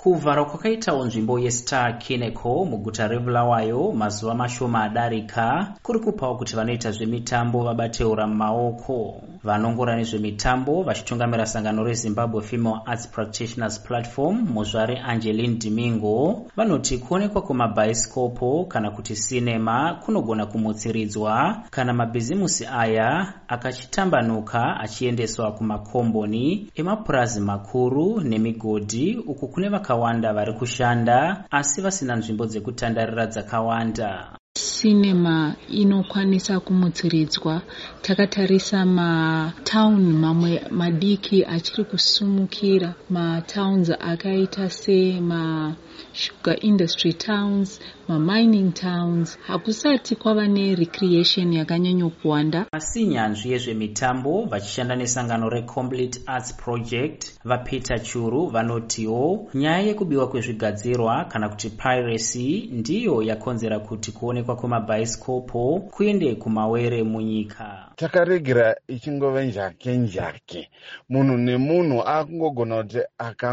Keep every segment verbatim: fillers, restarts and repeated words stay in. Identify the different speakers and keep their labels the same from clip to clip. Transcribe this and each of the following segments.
Speaker 1: Kuvhara kwakaitawo nzvimbo yeStar Kineko muguta reBulawayo mazuva mashoma adarika kuri kupawo kuti vanoita zvemitambo vabateura mumaoko. Vanongora nezvemitambo vachitungamira sangano reZimbabwe Female Arts Practitioners Platform muzvare Angeline Dimingo vanoti kuonekwa kwemabhaisikopo kana kuti sinema kunogona kumutsiridzwa kana mabhizimusi aya akachitambanuka achiendeswa kumakomboni emapurazi makuru nemigodhi uku kune vakawanda vari kushanda asi vasina nzvimbo dzekutandarira dzakawanda.
Speaker 2: Sinema inokwanisa kumutsiridzwa. Takatarisa matauni mamwe madiki achiri kusumukira, matowns akaita se ma sugar industry towns, ma mining towns, hakusati kwava ne recreation yakanyanyo kuwanda.
Speaker 1: Asi nyanzvi yezvemitambo vachishanda nesangano reComplete Arts Project vaPeter Churu vanotiwo nyaya yekubiwa kwezvigadzirwa kana kuti piracy ndiyo yakonzera kuti kuonekwa kwemabhaisikopo kuende kumawere munyika.
Speaker 3: Takaregera ichingova njake njake, munhu nemunhu akungogona kuti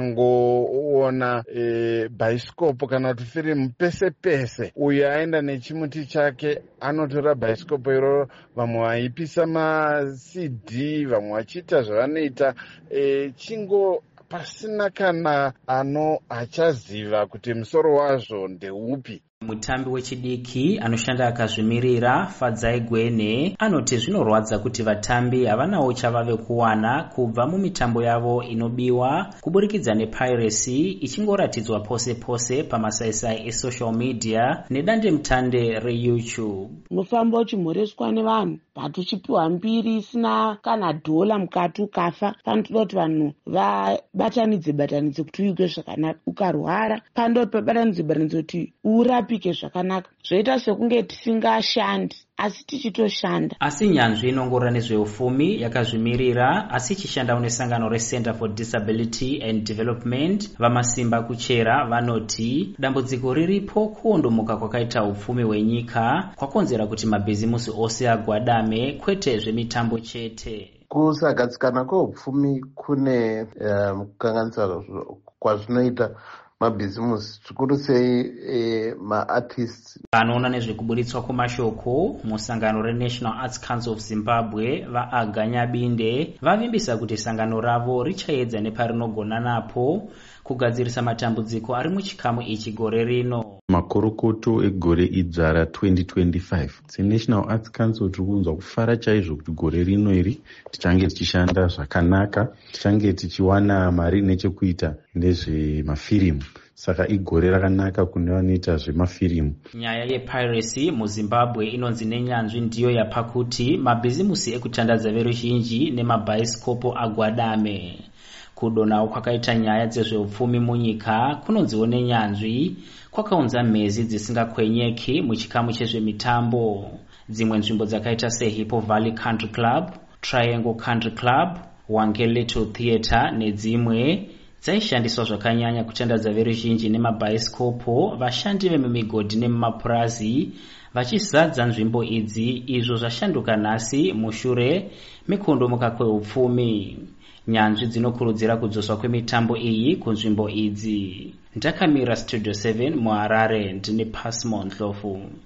Speaker 3: akangoona e, bhaisikopo kana kuti firimu pese pese, uyo aenda nechimuti chake anotora bhaisikopo iroro, vamwe vaipisa ma-C D, vamwe vachiita zvavanoita, e, chingo pasina kana ano achaziva kuti musoro wazvo ndeupi.
Speaker 1: Mutambi wechidiki anoshanda akazvimirira Fadzai Gwene anoti zvinorwadza kuti vatambi havanawo chavave kuwana kubva mumitambo yavo inobiwa kuburikidza nepiracy ichingoratidzwa pose pose pamasaisai esocial media nedande mutande reYouTube.
Speaker 4: Unofamba uchimhoreswa nevanhu patuchipiwa mbiri isina kana dhola mukati ukafa. Panotoda kuti vanhu vabatanidze batanidze kuti uite zvakanaka. Ukarwara panotoda pabatanidze batanidze kuti urapike zvakanaka. Zvoita sekunge tisingashandi asi tichitoshanda.
Speaker 1: Asi nyanzvi inongorora nezveufumi yakazvimirira asi ichishandawo nesangano reCenter for Disability and Development vamasimba kuchera vanoti dambudziko riripo kuondomoka kwakaita upfumi hwenyika kwakonzera kuti mabhizimusi ose agwadame kwete zvemitambo chete.
Speaker 5: Kusagadzikana kweupfumi kune um, kukanganiswa kwazvinoita mabhizimusi zvikuru sei e, maartists.
Speaker 1: Vanoona nezvekuburitswa kwemashoko musangano reNational Arts Council of Zimbabwe vaAganya Binde vavimbisa kuti sangano ravo richaedza neparinogona napo kugadzirisa matambudziko ari muchikamu ichi gore rino.
Speaker 6: Makorokoto egore idzara twenty twenty-five. DzeNational Arts Council tiri kunzwa kufara chaizvo kuti gore rino iri tichange tichishanda zvakanaka, tichange tichiwana mari nechekuita ndezvemafirimu. Saka igore rakanaka kune vanoita zvemafirimu.
Speaker 1: Nyaya yepiracy muZimbabwe inonzi nenyanzvi ndiyo yapakuti mabhizimusi ekutandadza veruzhinji nemabhaisikopo agwadame. Kudonawo kwakaita nyaya dzezveupfumi munyika kunonziwo nenyanzvi kwakaunza mhezi dzisingakwenyeki muchikamu chezvemitambo. Dzimwe nzvimbo dzakaita seHippo Valley Country Club, Triangle Country Club, Wange Little Theatre nedzimwe dzaishandiswa zvakanyanya kutandadza veruzhinji nemabhaisikopo, vashandi vemimigodhi nemumapurazi vachizadza nzvimbo idzi, izvo zvashanduka nhasi mushure mekondomoka kweupfumi. Nyanzvi dzinokurudzira kudzoswa kwemitambo iyi kunzvimbo idzi. Ndakamira Studio seven muHarare ndine Pasmo Ndlovu.